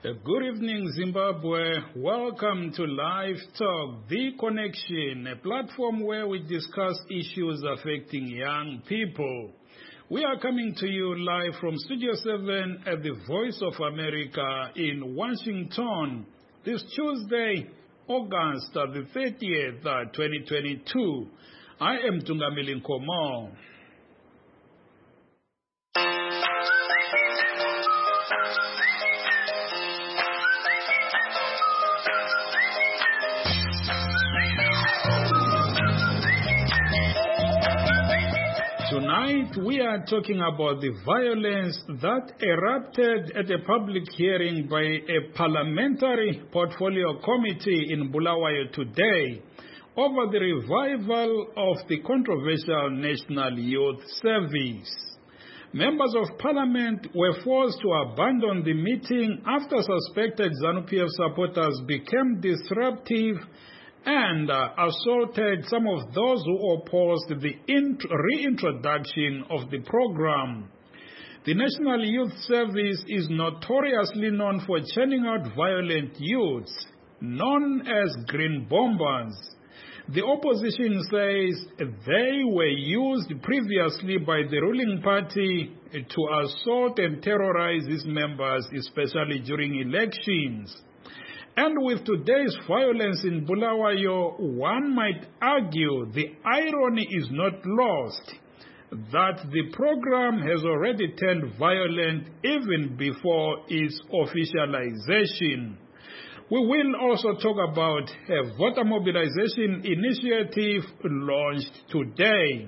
Good evening, Zimbabwe. Welcome to Live Talk, The Connection, a platform where we discuss issues affecting young people. We are coming to you live from Studio 7 at the Voice of America in Washington this Tuesday, August the 30th, 2022. I am Tungamili Nkomo. Tonight, we are talking about the violence that erupted at a public hearing by a parliamentary portfolio committee in Bulawayo today over the revival of the controversial National Youth Service. Members of parliament were forced to abandon the meeting after suspected ZANU-PF supporters became disruptive and assaulted some of those who opposed the reintroduction of the program. The National Youth Service is notoriously known for churning out violent youths, known as green bombers. The opposition says they were used previously by the ruling party to assault and terrorize its members, especially during elections. And with today's violence in Bulawayo, one might argue the irony is not lost, that the program has already turned violent even before its officialization. We will also talk about a voter mobilization initiative launched today.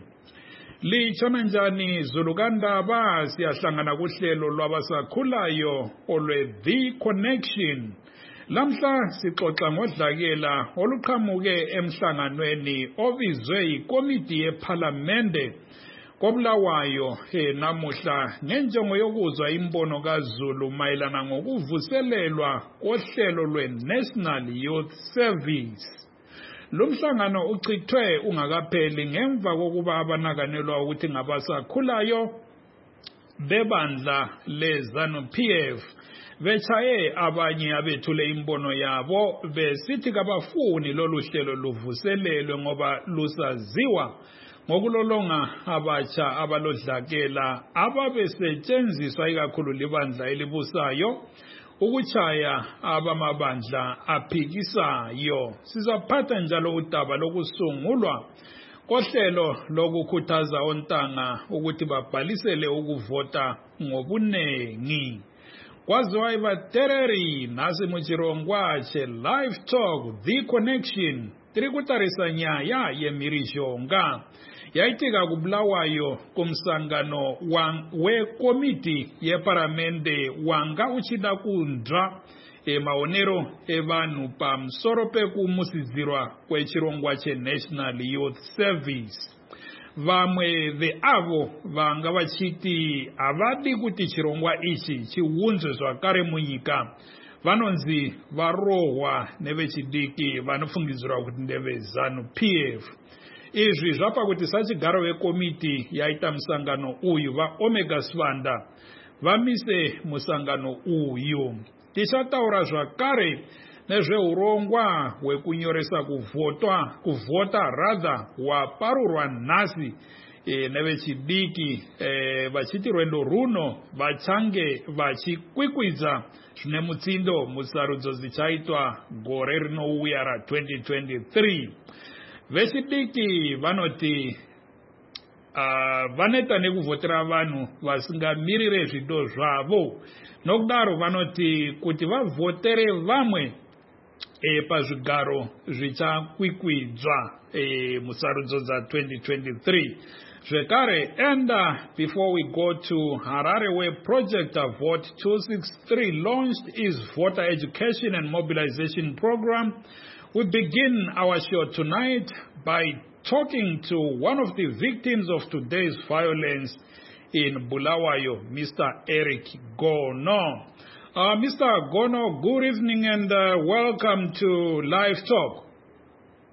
Lichonanjani Zulugandaba siyahlangana kuhlelo lwabasakhulayo olwe The Connection. Lamhla sixoxa ngodlakela oluqhamuke emhlanganweni obizwe yikomiti yePhalamende koBulawayo namuhla ngenjongo yokuzwa imbono kaZulu mayelana ngokuvuselelwa kohlelo lweNational Youth Service. Lomhlangano uchithwe ungakapheli ngemva kokuba abanakanelwa ukuthi ngabasakhulayo bebandla leZANU-PF bechaye abanye abethule imbono yabo besithi kabafuni lolu hlelo luvuselelwe ngoba lusaziwa ngokulolonga abatsha abalodlakela ababesetshenziswa ikakhulu libandla elibusayo ukuchaya abamabandla aphikisayo. Sizaphatha njalo udaba lokusungulwa kohlelo lokukhuthaza ontanga ukuthi babhalisele ukuvota ngobunengi. Kwaziwa ivatereri nasi muchirongwache Live Talk The Connection tiri kutarisa nyaya yemirishonga yaitika kuBulawayo kumsangano wekomiti yeparamende wanga uchida kundra maonero evanhu pamusoro pekumusidzirwa kwechirongwa cheNational Youth Service. Vamwe veavo vanga vachiti havadi kuti chirongwa ichi chiunzwe zvakare munyika vanonzi varohwa nevechidiki vanofungidzirwa kuti ndeveZANU-PF. Izvi zvapa kuti sachigaro vekomiti yaita musangano uyu vaOmega Sivanda vamise musangano uyu. Tichataura zvakare nezveurongwa hwekunyoresa kuvhota hwaparurwa nhasi nevechidiki vachiti rwendo runo vachange vachikwikwidza zvine mutsindo musarudzo dzichaitwa gore rinouya ra2023. Vechidiki vanoti vaneta nekuvhotera vanhu vasingamirire zvido zvavo, nokudaro vanoti kuti vavhotere vamwe pazvigaro zvichakwikwidzwa musarudzo dza2023 zvekare. And before we go to Harare, where Project Vote 263 launched its voter education and mobilization program, we begin our show tonight by talking to one of the victims of today's violence in Bulawayo, Mr. Eric Gono. Mr. Gono, good evening and welcome to Live Talk.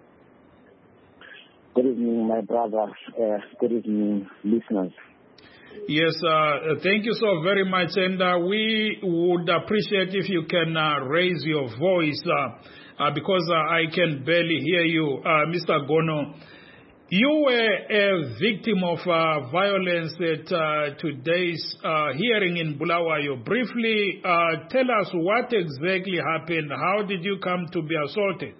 Good evening, my brother. Good evening, listeners. Yes, thank you so very much, and we would appreciate if you can raise your voice because I can barely hear you, Mr. Gono. You were a victim of violence at today's hearing in Bulawayo. Briefly, tell us what exactly happened. How did you come to be assaulted?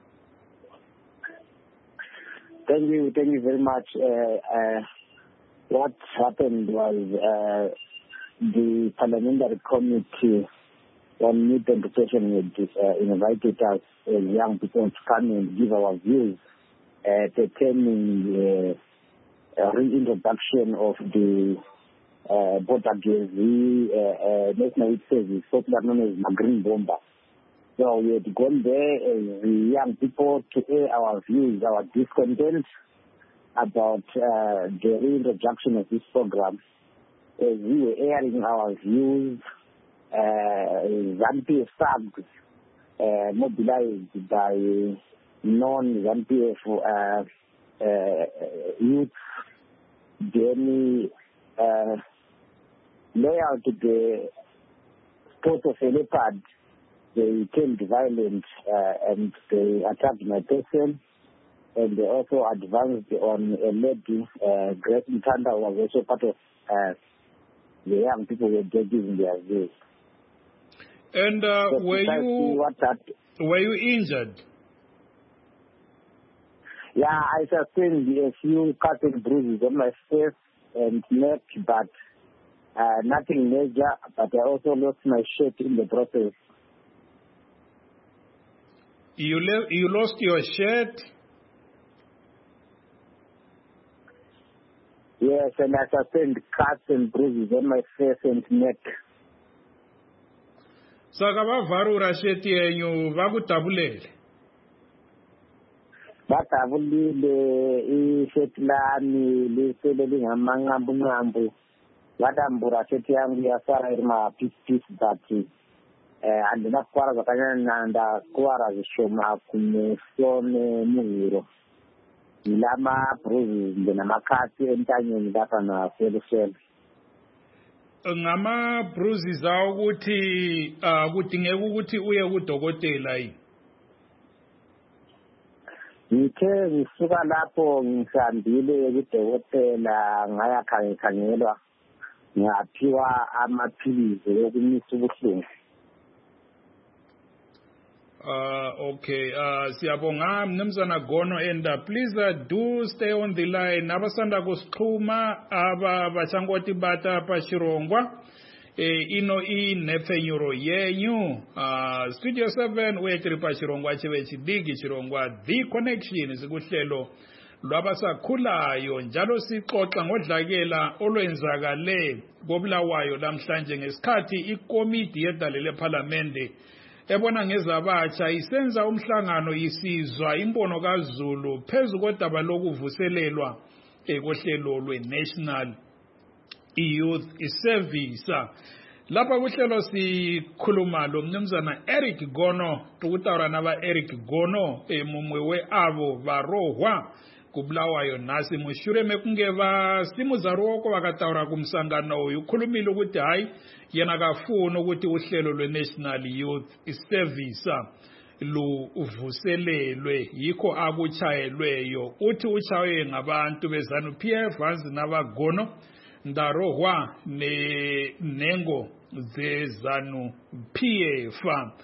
Thank you very much. What happened was the Parliamentary Committee on Youth Education invited us as young people to come and give our views pertaining reintroduction of the border against the National Youth Service, popular known as the Green Bomber. So we had gone there as the young people to air our views, our discontent about the reintroduction of this program. As we were airing our views, ZANU-PF thugs mobilized by non-ZANU-PF youth, then loyal to the sport of a leopard, they turned violent and they attacked my person, and they also advanced on a lady, Grace Mtanda, who was also part of the young people who were giving their views. And were you injured? Yeah, I sustained a few cuts and bruises on my face and neck, but nothing major. But I also lost my shirt in the process. You lost your shirt? Yes, and I sustained cuts and bruises on my face and neck. Saka vavarura shirt yenyu vakutabulele? Batavulile ishirt lami lisele lingamanqambu vatambura shirt yangu yasara iri mapiece but andinakuwara zvakanyanya, ndakuwara zvishoma kumeso nemuhuro. Lamabruises namakati entanyeni lapha naselusele. Ngama-bruises awo ukuthi kudingeka ukuthi uye kudokotela yini? Ngithe ngisuka lapho ngisambile kudokotela ngayakhangelwa, ngaphiwa amaphilisi okumisa ubuhlungu. Okay, siyabonga Mnumzana Gono, and please do stay on the line. Abasanda kusixhuma abachangoti bata pachirongwa ino inefenyuro yenyu Studio 7 wetri pachirongwa chive chidigi chirongwa The Connection zikuhlelo lwabasakhulayo njalo sixoxa ngodlakela olwenzakale koBulawayo lamhlanje ngesikhathi ikomiti yedale parliament ebona ngezabatsha isenza umhlangano isizwa imbono kaZulu phezu kodaba lokuvuselelwa kohlelo lwe-National Youth Service. Lapha kuhlelo sikhuluma lo Mnumzana Eric Gono, tukutawura naba Eric Gono mumwe we-avo varohwa kuBulawayo nasi mushure mekungeva simuza roko vakataura kumsangano uyu khulumile ukuthi hayi yena kafuna ukuthi uhlelo lwe-National Youth Service luvuselelwe yikho akuchayelweyo. Uthi uchaye ngabantu beZANU-PF vanzi nabagono ndarohwa nengo zeZANU-PF.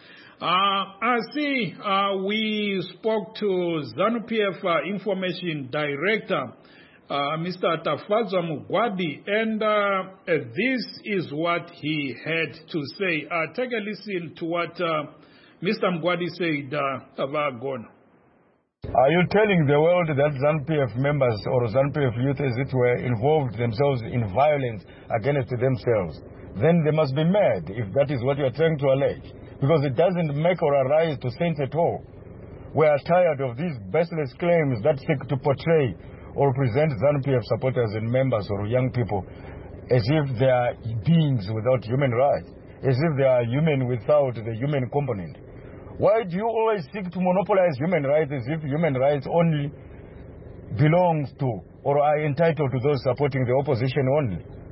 I see we spoke to ZANU-PF Information Director, Mr. Tafadzwa Mugwadi, and this is what he had to say. Take a listen to what Mr. Mugwadi said about Gono. Are you telling the world that ZANU-PF members or ZANU-PF youth, as it were, involved themselves in violence against themselves? Then they must be mad if that is what you are trying to allege. Because it doesn't make or arise to sense at all. We are tired of these baseless claims that seek to portray or present ZANU-PF supporters and members or young people as if they are beings without human rights, as if they are human without the human component. Why do you always seek to monopolize human rights as if human rights only belongs to or are entitled to those supporting the opposition only?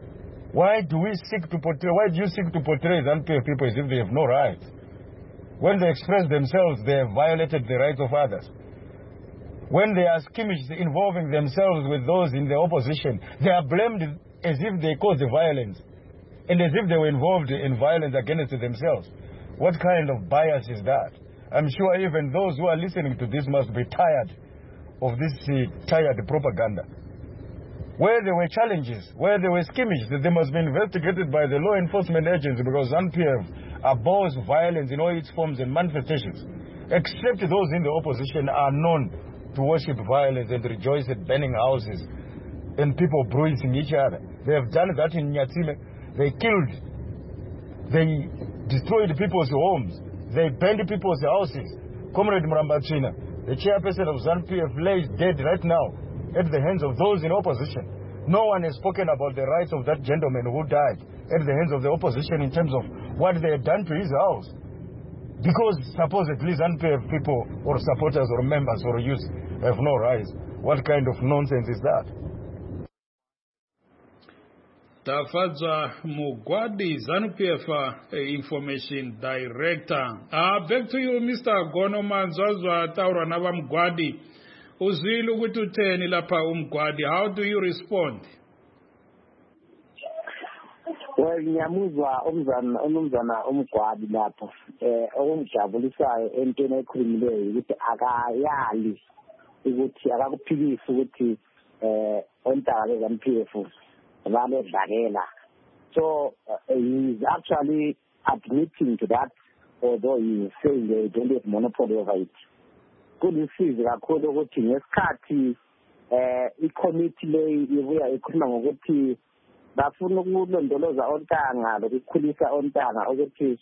Why do you seek to portray ZANU-PF people as if they have no rights? When they express themselves, they have violated the rights of others. When they are skirmished involving themselves with those in the opposition, they are blamed as if they caused the violence and as if they were involved in violence against themselves. What kind of bias is that? I'm sure even those who are listening to this must be tired of this tired propaganda. Where there were challenges, where there were skirmishes, they must be investigated by the law enforcement agency, because ZANU-PF abhors violence in all its forms and manifestations, except those in the opposition are known to worship violence and rejoice at burning houses and people bruising each other. They have done that in Nyatsime. They killed, they destroyed people's homes, they burned people's houses. Comrade Murambachina, the chairperson of ZANU-PF, lays dead right now at the hands of those in opposition. No one has spoken about the rights of that gentleman who died at the hands of the opposition in terms of what they had done to his house. Because supposedly ZANU-PF people or supporters or members or youth have no rights. What kind of nonsense is that? Tafadza Mugwadi, ZANU-PF Information Director. Back to you, Mr. Gono Manzazwa Taura Nava Mugwadi. Uzwilu ukuthi lapha uMgwadi. How do you respond? Well, ngiyamuzwa umzana uMgwadi lapha. Okungijabulisayo entweni ekhulumileyo ukuthi akayali ukuthi akakuphikisi ukuthi ontanga beZANU-PF baledlakela. So he's actually admitting to that, although he is saying they don't have monopoly over it. Kulisize kakhulu ukuthi ngesikhathi i-committee leyi ibuya ikhuluma ngokuthi bafuna ukulondoloza ontanga lokukhulisa ontanga ukuthi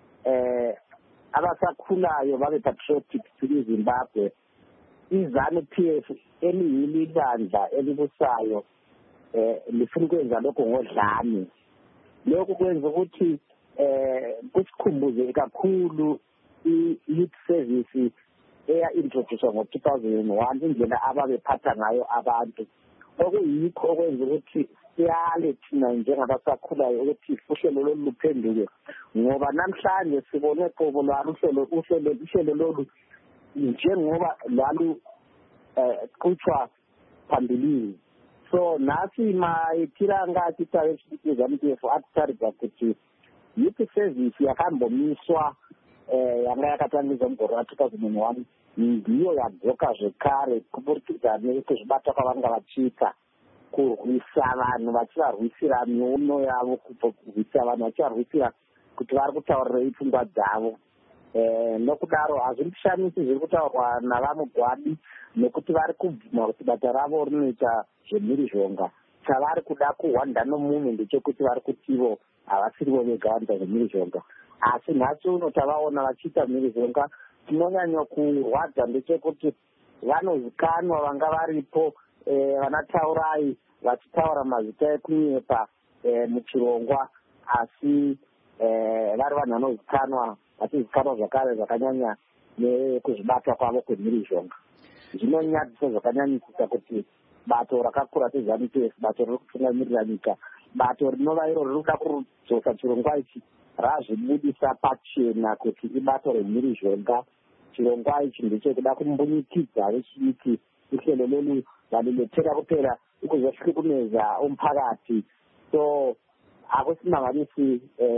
abasakhulayo babe patriotic to Zimbabwe. iZANU-PF eliyilo ibandla elibusayo lifuna ukwenza lokho ngodlame. Lokho kwenza ukuthi kusikhumbuze kakhulu i-youth service introduced ngo-2001 indlela ababephatha ngayo abantu. Okuyikho okwenza ukuthi siyale thina njengabasakhulayo ukuthi uhlelo lolu luphenduke, ngoba namhlanje sibone qobo lwalo uhlelo lolu njengoba lwalu kuthwa phambilini. So nathi mayithira ngathi ZANU-PF atarga ukuthi youth service yakambomiswa yanga yakatangizwa mugore wa-2001 ndiyo yadzoka zvekare kuburikidza nekuzvibata kwavanga vachiita kurwisa vanhu vachivarwisira miono yavo, kurwisa vanhu vachivarwisira kuti vari kutaurirei pfungwa dzavo. Nokudaro hazvindishamisi zviri kutaurwa navaMugwadi nekuti vari kubvuma kuti bata ravo rinoita zvemhirizhonga. Chavari kuda kuhwanda nomumwe ndechekuti vari kutivo havasirivo vega vanoita zvemhirizhonga, asi nhasi uno tavaona vachiita mhirizhonga. Tinonyanya kurwadza ndechekuti vanozikanwa vanga varipo vanataurai vachitaura mazita ekunyepa muchirongwa, asi vari vanhu vanozikanwa vachizikanwa zvakare zvakanyanya nekuzvibata kwavo kwemhirizhonga. Zvinonyadzisa zvakanyanyisisa kuti bato rakakura seZANU-PF, bato riri kutungamirira nyika, bato rinova iro riri kuda kudzosa chirongwa ichi razvibudisa pachena kuti ibato remhirizhonga. Chirongwa ichi ndechekuda kumbunyikidza vechidiki uhlelo lolu valiletheka kupera ukuzoshukumeza umphakathi. So akusimangalisi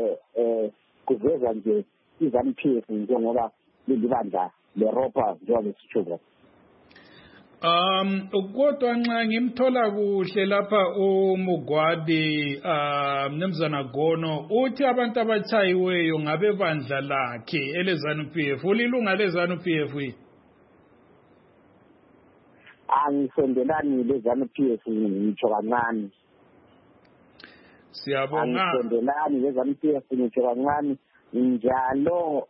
kuveza nje iZANU-PF njengoba lilibandla leRopa njengoba sitsho. Kodwa nxa ngimthola kuhle lapha uMugwadi Mnumzana Gono uthi abantu abachayiweyo ngabe bandla lakhe eleZANU-PF. Ulilunga leZANU-PF? Angisondelani leZANU-PF ngitsho kancane. Siyabonga. Angisondelani leZANU-PF ngitsho kancane. Njalo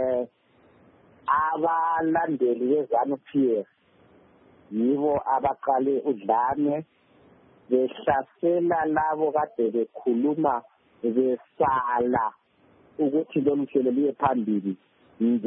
abalandeli beZANU-PF yibo abaqale udlame behlasela labo kade bekhuluma besala ukuthi lolu hlelo liye phambili.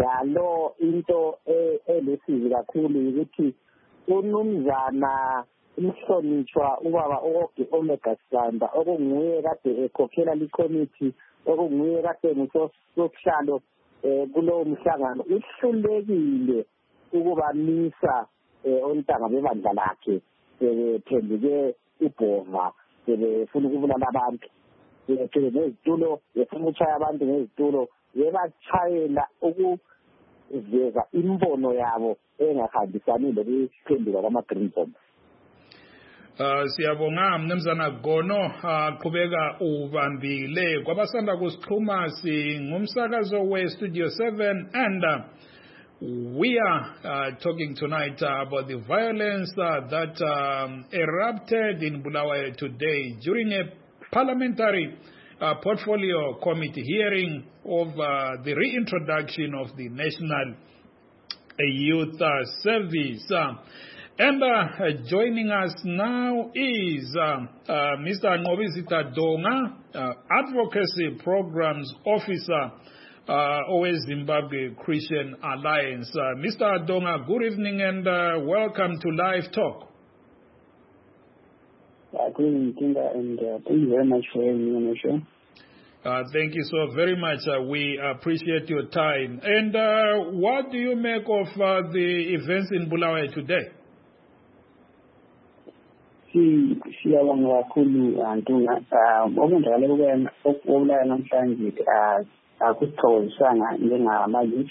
Njalo into elesizi kakhulu ukuthi uMnumzana umhlonishwa ubaba oke Omega Sanda okunguye kade ekhokhela likomiti okunguye kade ngusosihlalo kulowo mhlangano uhlulekile ukubamisa ontanga bebandla lakhe bephenduke ibhova befuna ukubulala abantu nezitulo befuna ukutshaya abantu ngezitulo bebachayela ukuveza imbono yabo engahambisani lokuphenduka kwama-green bomb. Siyabonga mnumzana Gono qhubeka ubambile kwabasanda kusixhuma singumsakazo we-Studio 7 and we are talking tonight about the violence that erupted in Bulawayo today during a parliamentary portfolio committee hearing of the reintroduction of the National Youth Service. And joining us now is Mr. Ngobizita Donga, Advocacy Programs Officer, OS Zimbabwe Christian Alliance. Mr. Donga, good evening and welcome to Live Talk. Good evening, Tinga, and thank you very much for having me on the show. Thank you so very much. We appreciate your time. And what do you make of the events in Bulawayo today? Siyabonga kakhulu Ntunga okwenzakale okubulawayo namhlanje akusithokozisanga njengama-youth.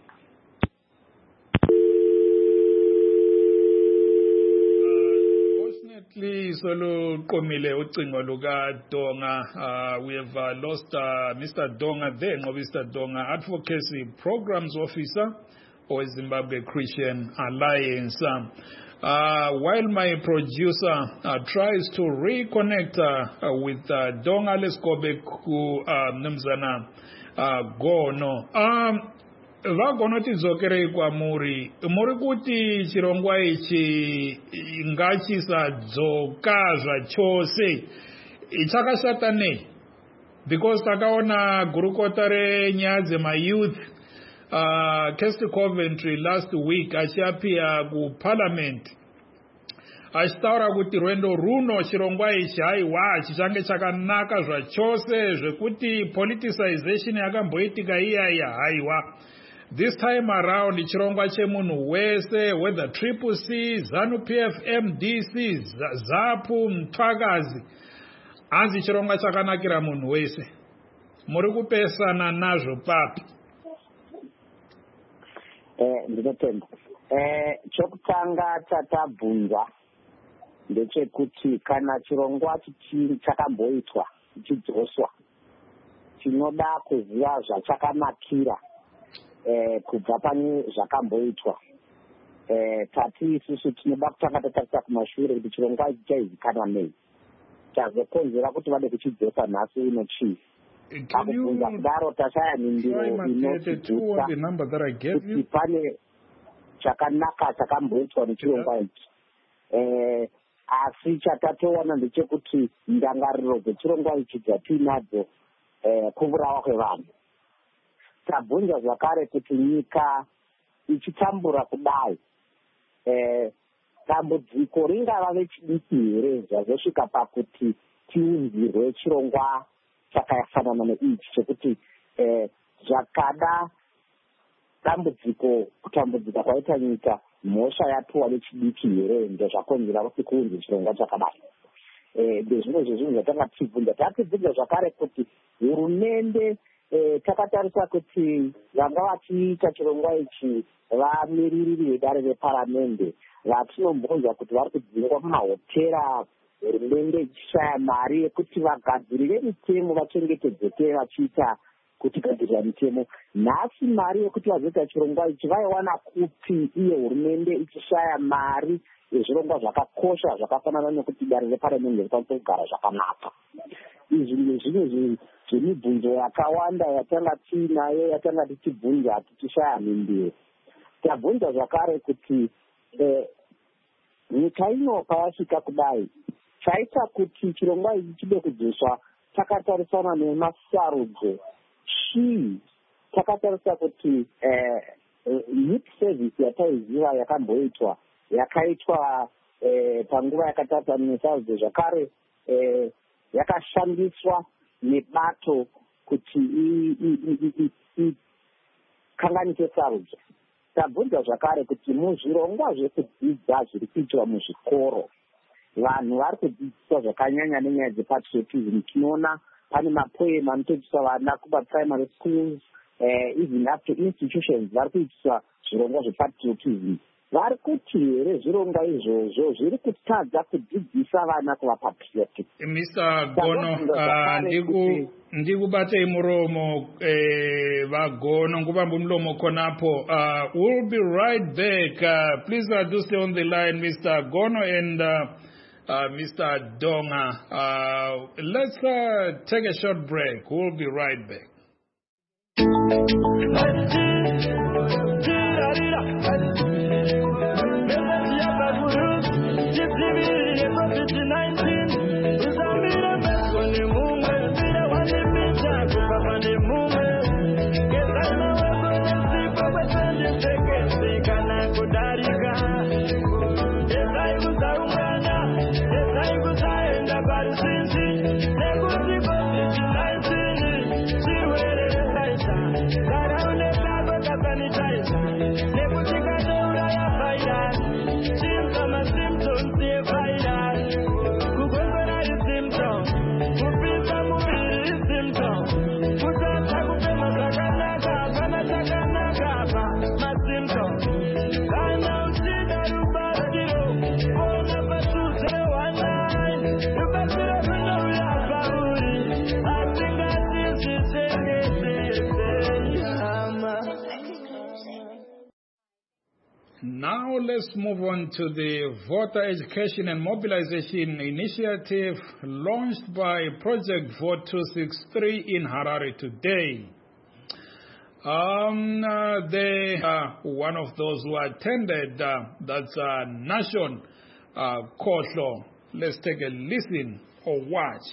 Fortunately, solo qomile ucingo luka Donga. We have lost Mr. Donga there, Mr. Donga, Advocacy Programs Officer or Zimbabwe Christian Alliance. While my producer tries to reconnect with Donga, let's go back to Mnumzana Gono. Vagono tidzokere kwamuri kuti chirongwa ichi ngachisadzoka zvachose chakashata nei? Because takaona gurukota renyaya dzemayouth Kesti Coventry last week achiapia kuparliament achitaura kuti rwendo runo chirongwa ichi haiwa chichange chakanaka zvachose zvekuti politicization yakamboitika iyaya haiwa. This time around chirongwa chemunhu wese whether Triple C, ZANU-PF, MDC, ZAPU, Mtwakazi hanzi chirongwa chakanakira munhu wese. Muri kupesana nazvo papi? Ndinotemba chokutanga tatabvunza ndechekuti kana chirongwa chakamboitwa chichidzoswa chinoda kuziva zvachakanakira kubva pane zvakamboitwa. Tati isusu tinoda kutanga tatarisa kumashure kuti chirongwa ichi chaizikanwa nei, chazokonzera kuti vade kuchidzosa nhasi uno chii. Akubvunza kudaro tashaya mindiro inotidzutsa kuti pane chakanaka chakamboitwa nechirongwa ichi. Asi chatatoona ndechekuti ndangariro dzechirongwa ichi dzatinadzo kuvurawa kwevanhu. Tabvunza zvakare kuti nyika ichitambura kudai dambudziko ringava vechidiki here zvazosvika pakuti tiunzirwe chirongwa chakafanana neichi chekuti zvakada dambudziko kutambudzika kwaita nyika mhosva yapiwa vechidiki here ndozvakonzera kuti kuunzwe chirongwa chakadai. Ndezvimwe zvezvinhu zvatanga tichibvunza. Tatibvunza zvakare kuti hurumende takatarisa kuti vanga vachiita chirongwa ichi vamiriri vedare reparamende vatinombonzwa kuti vari kudzingwa mumahotera, hurumende ichishaya mari yekuti vagadzirire mitemo vachengetedzeke vachiita kuti gadzirira mitemo. Nhasi mari yekuti vazoita chirongwa ichi vaiwana kupi iye hurumende ichishaya mari yezvirongwa zvakakosha zvakafanana nekuti dare reparamende rikwanisa kugara zvakanaka? Izvi ndezvimwe zvemibvunzo yakawanda yatanga tiinayo yatanga tichibvunza tichishaya mindiro. Tabvunza zvakare kuti nyika ino payasvika kudai chaita kuti chirongwa ichi chide kudzoswa takatarisana nemasarudzo chii? Takatarisa kuti youth service yataiziva yakamboitwa yakaitwa panguva yakatata muSouth zvakare yakashandiswa nebato kuti ikanganise sarudzo. Tabvunza zvakare kuti muzvirongwa zvekudzidza zviri kuitwa muzvikoro vanhu vari kudzidziswa zvakanyanya nenyaya dzepatriotism. Tinoona pane mapoema anotodzidziswa vana kumaprimary schools, even up to institutions vari kuitiswa zvirongwa zvepatriotism. Vari kuti here zvirongwa izvozvo zviri kutadza kudzidzisa vana kuva patriotic? Mr. Gono, ndikubatei muromo vagono ngubamba umlomo khonapo. We'll be right back. Please do stay on the line, Mr. Gono and Mr. Donga. Let's take a short break. We'll be right back. Now let's move on to the Voter Education and Mobilization Initiative launched by Project Vote 263 in Harare today. One of those who attended, that's Nation Khohlo. Let's take a listen or watch.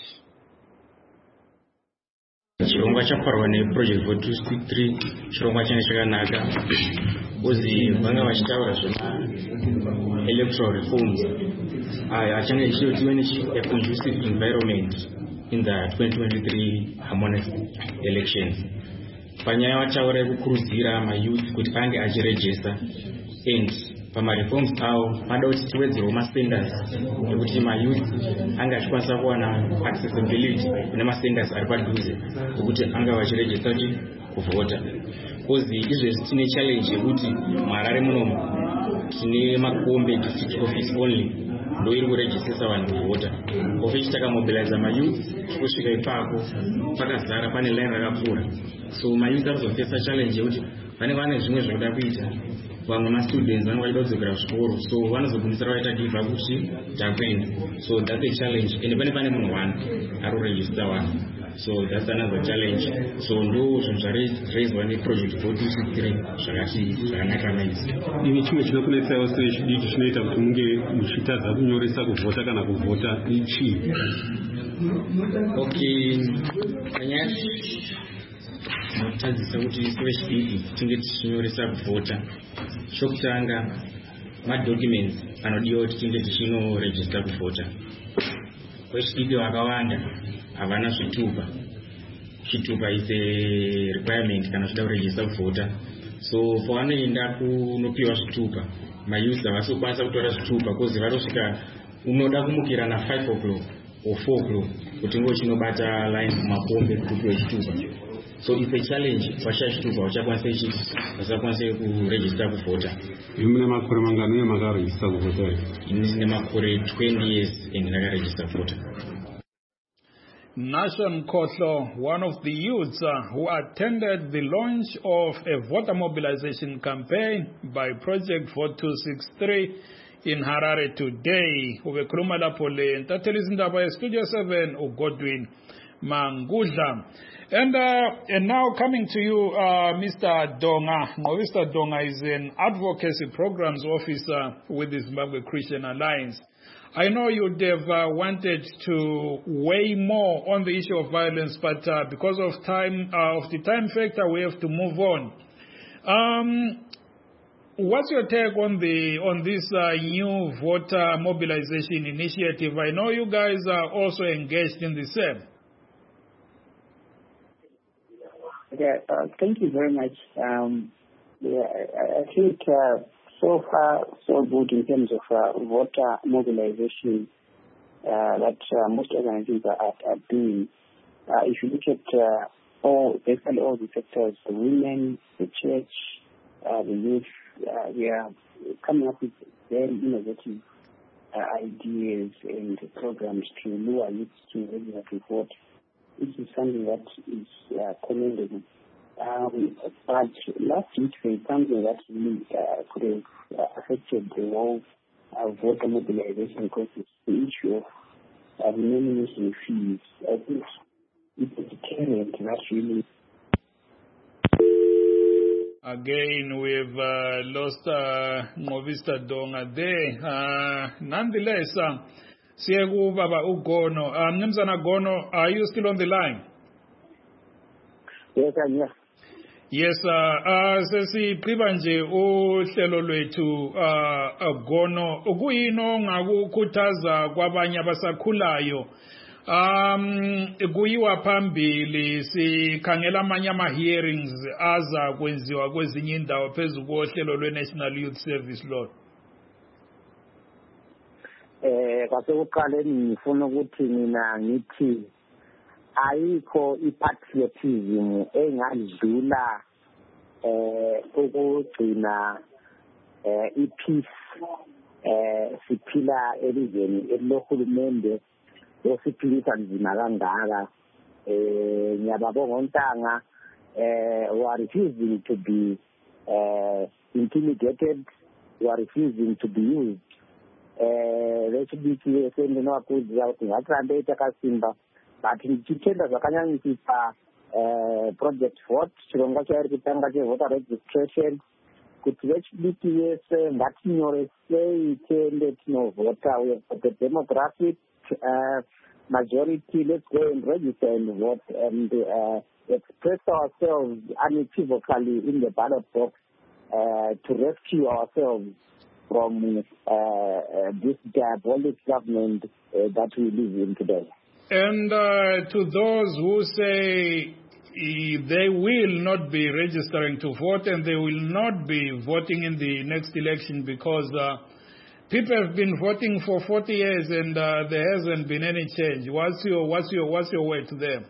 Chirongwa chaparwa neProject Vote 263 chirongwa chine chakanaka uzi vanga vachitaura zvema-electoral reforms achange chichiva a conducive environment in the 2023 harmonious elections. Panyaya vataura yekukurudzira mayouth kuti ange achirejesta and pamareforms avo vada kuti tiwedzewo mastandards ekuti mayouth ange achikwanisa kuwana accessibility kune mastandards ari padhuze ekuti ange vachirejesta kuti kuvhota. Kozi izvezvi tine challenge yekuti muHarare munomu tine makombe district office only ndo iri kurejistesa vanhu kuvhota. Office takamobilize mayouth kusvika ipapo pakazara pane line rakapfuura. So mayouth arikuzofesa challenge yekuti vane zvimwe zvekuda kuita. Vamwe mastudents vanenge vachida kudzokera kuzvikoro, so vanozogumisira vaita give up kuti takuenda. So that's a challenge. And pane munhu one ari kuregister one. So that's another challenge. So ndo zvinhu zvaraiswa neProject Vote 263 zvakanaka maizvi. Ini chimwe chinokunetsaiwo sechidiki chinoita kuti munge muchitadza kunyoresa kuvhota kana kuvhota ichii? Okay, panyaya tinotadzisa kuti sevechidiki tinge tichinyoresa kuvhota. Chokutanga madocuments anodiwa kuti tinge tichinorejista kuvhota. Vechidiki vakawanda havana zvitupa. Chitupa is a requirement kana uchida kurejista kuvhota. So pavanoenda kunopiwa zvitupa, mayouth havasokwanisa kutora zvitupa kozi varosvika unoda kumukira na 5 o'clock or 4 o'clock kuti ngo chinobata line kumakombe kuti upiwe chitupa. So it's a challenge vashaya chitupa vasakwanise kurejista kuvhota. Mune makore mangani makarejista kuvhota? Ine makore 20 years and ndakarejista kuvhota. Nation Khohlo, one of the youths who attended the launch of a voter mobilization campaign by Project Vote 263 in Harare today. Ubekhuluma lapho le ntatheli izindaba yeStudio 7 uGodwin Mangudla. And now coming to you, Mr. Donga. Mr. Donga is an advocacy programs officer with the Zimbabwe Christian Alliance. I know you'd have wanted to weigh more on the issue of violence, but because of time, of the time factor, we have to move on. What's your take on this new voter mobilization initiative? I know you guys are also engaged in the same. Thank you very much. I think so far so good in terms of voter mobilization that most organizations are doing. If you look at basically all the sectors, the women, the church, the youth, we are coming up with very innovative ideas and programs to lure youth to register to vote. This is something that is commendable. But last week, there is something that really could have affected the whole voter mobilization process, the issue of the nomination fees. I think it's a deterrent that really. Again, we've lost Nqobisa Donga there. Nonetheless, Siegu Baba Ugono. Mnumzana Gono, are you still on the line? Yes, I'm here. Yes, sesiqhiba nje uhlelo lwethu Gono ukuyino ngakukhuthaza kwabanye abasakhulayo kuyiwa phambili sikhangela amanye ama-hearings aza kwenziwa kwezinye indawo phezu kohlelo lwe-National Youth Service Law. Kwasekuqaleni ngifuna ukuthi mina ngithi ayikho i-patriotism engadlula ukugcina i-peace siphila elizweni elilohulumende osiphilisa nzima kangaka. Ngiyababonga ontanga who are refusing to be intimidated, who are refusing to be used. Lesibiki esendinowakudzira kuti ngatirambe takasimba but tichitenda zvakanyanyisisa project vote chirongwa chairi kutanga chevoter registration kuti vechidiki vese ngatinyoresei tiende tinovhota. We have the demographic majority. Let's go and register and vote and express ourselves unequivocally in the ballot box to rescue ourselves from this diabolic government that we live in today. And to those who say they will not be registering to vote and they will not be voting in the next election because people have been voting for 40 years and there hasn't been any change. What's your word to them?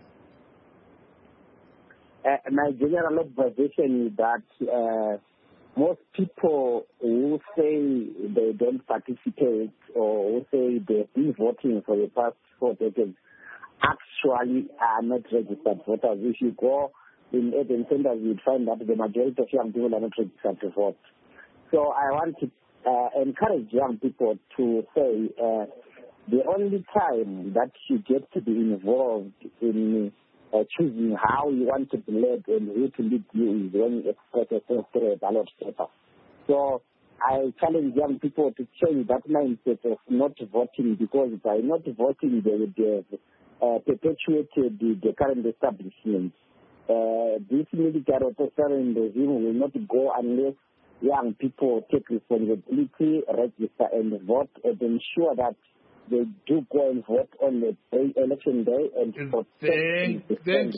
My general observation is that most people who say they don't participate or who say they've been voting for the past 4 decades actually are not registered voters. If you go in urban centers, you'd find that the majority of young people are not registered to vote. So I want to encourage young people to say the only time that you get to be involved in choosing how you want to be led and who to lead you is when you express yourself through a ballot paper. So I challenge young people to change that mindset of not voting, because by not voting they would have perpetuated the current establishment. This military authoritarian regime will not go unless young people take responsibility, register and vote, and ensure that they do go and vote on the election day. And thank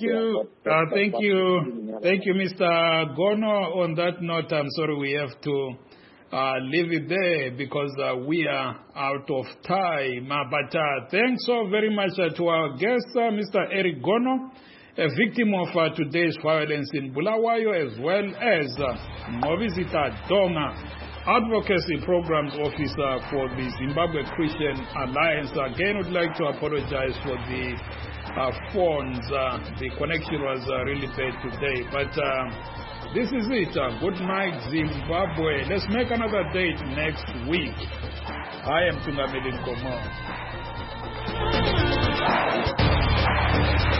you, Mr. Gono. On that note, I'm sorry we have to leave it there because we are out of time. But thanks so very much to our guest, Mr. Eric Gono, a victim of today's violence in Bulawayo, as well as Nqobisa Donga, Advocacy Programs Officer for the Zimbabwe Christian Alliance. Again, would like to apologize for the phones. The connection was really bad today. But this is it. Good night, Zimbabwe. Let's make another date next week. I am Tungameli Nkomo.